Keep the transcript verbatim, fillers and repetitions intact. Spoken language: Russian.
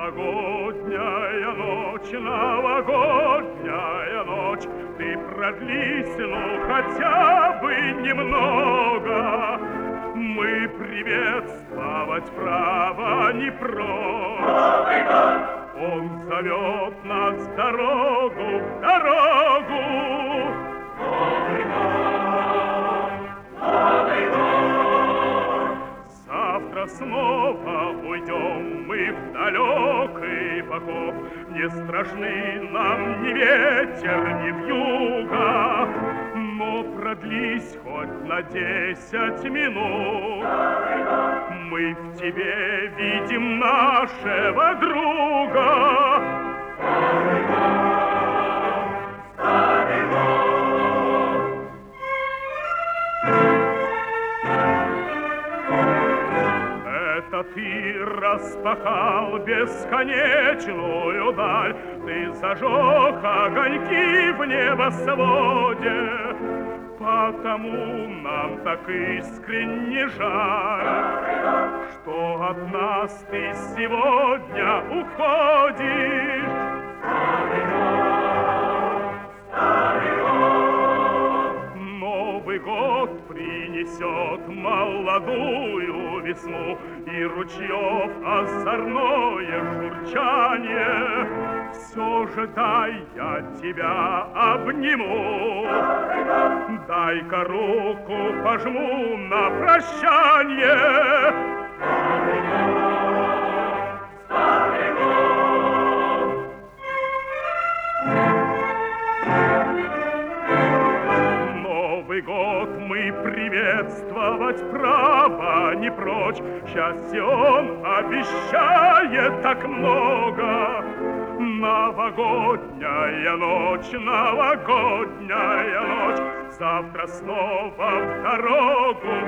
Новогодняя ночь, новогодняя ночь, ты продлись, ну хотя бы немного. Мы приветствовать право не прочь. Он зовет нас в дорогу, в дорогу. Новый год, Новый год. Завтра снова уйдем мы в далекий поход. Не страшны нам ни ветер, ни вьюга, но продлись хоть на десять минут. Мы в тебе видим нашего друга. Старый год, старый год. Это ты распахал бесконечную даль, ты зажег огоньки в небосводе. Потому нам так искренне жаль, что от нас ты сегодня уходишь. Старый год, старый год. Новый год принесет молодую весну и ручьев озорное журчание. Все же дай я тебя обниму, дай-ка руку пожму на прощание. Старый год, старый год. Новый год мы приветствовать право не прочь. Счастье он обещает так много. Новогодняя ночь, новогодняя ночь, завтра снова в дорогу,